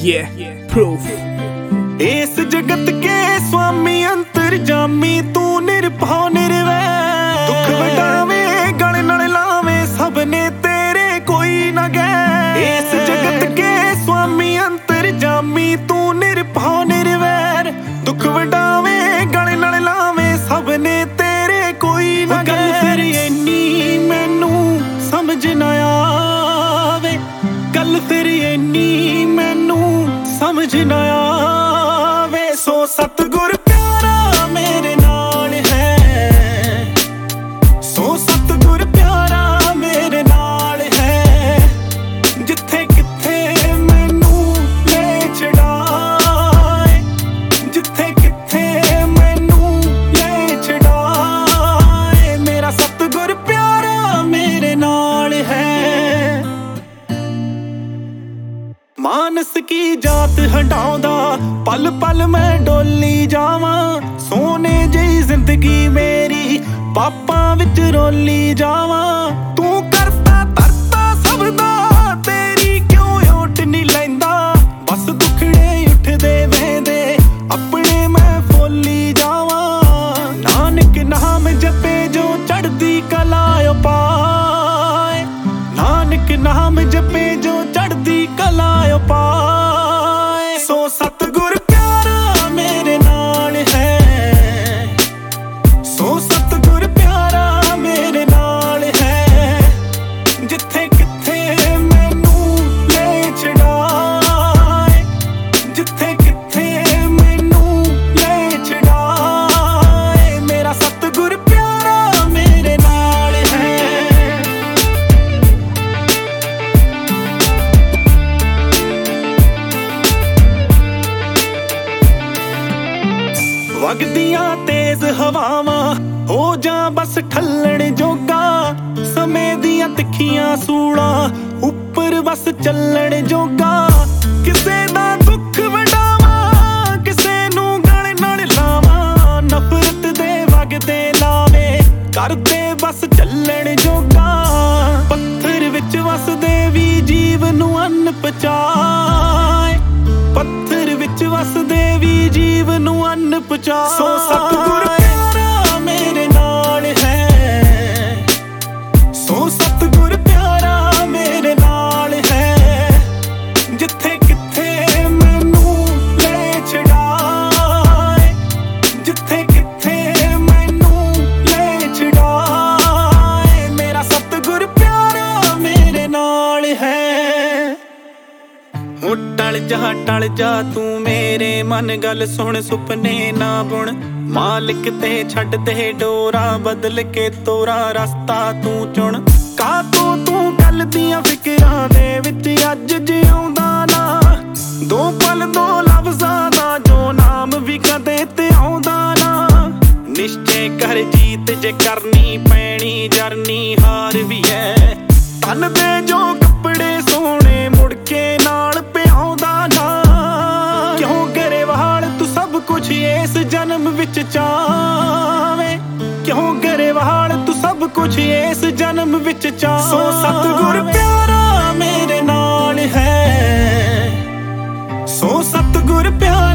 Yeah, proof. इस जगत के स्वामी अंतर्जामी तू निरभौ निर्वैर, दुख वटावे गल नाल लावे सबने तेरे कोई ना गैर। इस जगत के स्वामी अंतर्जामी तू निरभौ निर्वैर, दुख वटावे गल नाल लावे सबने तेरे कोई ना गैर। गल फिर इन्नी मैनू समझ ना आवे, गल फिर इन्नी मैनू समझ ना आवे। सो सतगुर प्यारा मेरे नाल है, सो सतगुर प्यारा मेरे नाल है। जिथे किथे मैनू ले छड़ाए, जिथे किथे मैनू ले छड़ाए, मेरा सतगुर प्यारा मेरे नाल है। मानस की जात हटाउंदा पल पल मैं डोली जावां, सोने जही जिंदगी मेरी पापां विच रोली जावां। तू करता तरता सबदा तेरी क्यों ओट नहीं लैंदा, बस दुखड़े उठदे वेंदे अपने मैं फोली जावां। नानक नाम जपे जो चढ़दी कला पाए, नानक नाम जपे जो चढ़दी कला पाए। सो सतगुर प्यारा मेरे नाल है, सो सतगुर प्यारा मेरे नाल है। जिथे किथे मैनू ले छड़ाए, जिथे किथे मैनू ले छड़ाए, मेरा सतगुर प्यारा मेरे नाल है। वगदियां तेज हवावां हो जा बस ठल्लण जोगा, समय दियां तिखियां सूलां उपर बस चलण जोगा। किसे दा दुख वडावां, किसे नू गल नाल लावां, नफरत दे वगदे लावे करदे बस चलण जोगा। पत्थर विच वसदे वी जीव नू अन्न पचाए, पत्थर विच वसदे वी जीव नू अन्न पचाए। सो सतगुर प्यारा मेरे नाल है, सो सतगुर प्यारा मेरे नाल है। जिथे किथे मैनू ले छड़ाए, जिथे किथे मैनू ले छड़ाए, मेरा सतगुर प्यारा मेरे नाल है। टल जा तू मेरे मन गल सुन, सुपने ना बुन मालिक ते छड्ड दे डोरा, बदल के तोरा रस्ता तू चुन। का तू गल दियां फिकरां दे विच अज जिउंदा ना, दो पल दो लफ्ज़ां दा जो नाम भी कदे ते आउंदा ना। निश्चय कर जीत जे करनी पैनी जरनी हार भी है, तन दे जो कपड़े सोने मुड़ के नाल पिआउंदा ना। क्यों गरेवाल तू सब कुछ इस जन्म विच चावे, क्यों गरेवाल तू सब कुछ इस जन्म विच चावे। सो सतगुर प्यारा मेरे नाल है, सो सतगुर प्यारा